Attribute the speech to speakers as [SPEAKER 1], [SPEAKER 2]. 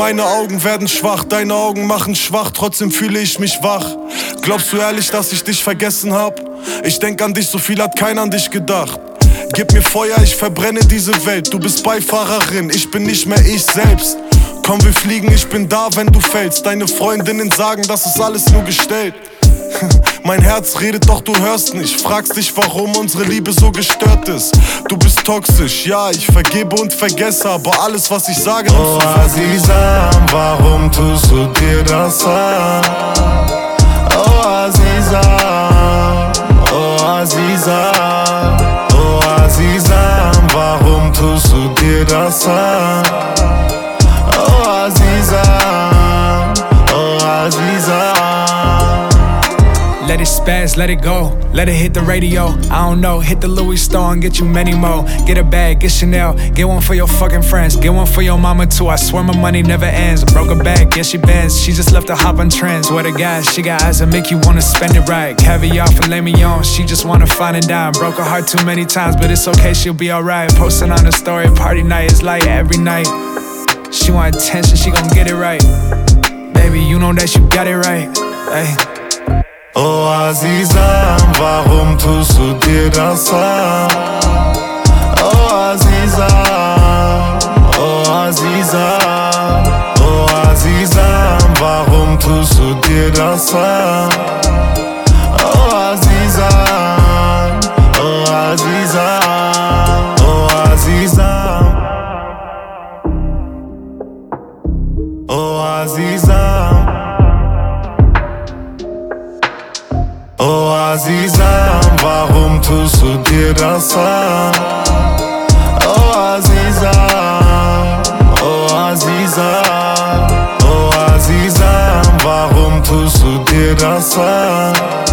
[SPEAKER 1] meine Augen werden schwach, deine Augen machen schwach, trotzdem fühle ich mich wach. Glaubst du ehrlich, dass ich dich vergessen hab? Ich denk an dich, so viel hat keiner an dich gedacht. Gib mir Feuer, ich verbrenne diese Welt. Du bist Beifahrerin, ich bin nicht mehr ich selbst. Komm, wir fliegen, ich bin da, wenn du fällst. Deine Freundinnen sagen, das ist alles nur gestellt. Mein Herz redet, doch du hörst nicht. Fragst dich, warum unsere Liebe so gestört ist. Du bist toxisch, ja, ich vergebe und vergesse, aber alles, was ich sage,
[SPEAKER 2] oh Aziza, warum tust du dir das an? Oh Aziza, oh Aziza, oh Aziza, warum tust du dir das an? Oh Aziza, oh Aziza.
[SPEAKER 3] Let it spaz, let it go, let it hit the radio. I don't know, hit the Louis store and get you many more. Get a bag, get Chanel, get one for your fucking friends. Get one for your mama too, I swear my money never ends. Broke a bag, yeah she bends, she just left to hop on trends. Swear to God, she got eyes that make you wanna spend it right. Caviar, filet mignon, she just wanna find a dime. Broke her heart too many times, but it's okay, she'll be alright. Posting on the story, party night is like every night. She want attention, she gon' get it right. Baby, you know that you got it right. Ay.
[SPEAKER 2] Oh Aziza, warum tust du dir das an? Oh Aziza, oh Aziza, oh Aziza, warum tust du dir das an? Oh Aziza, oh Aziza, oh Aziza, oh Aziza. Oh Aziza, warum tust du dir das an? Oh Aziza, oh Aziza, oh Aziza, warum tust du dir das an?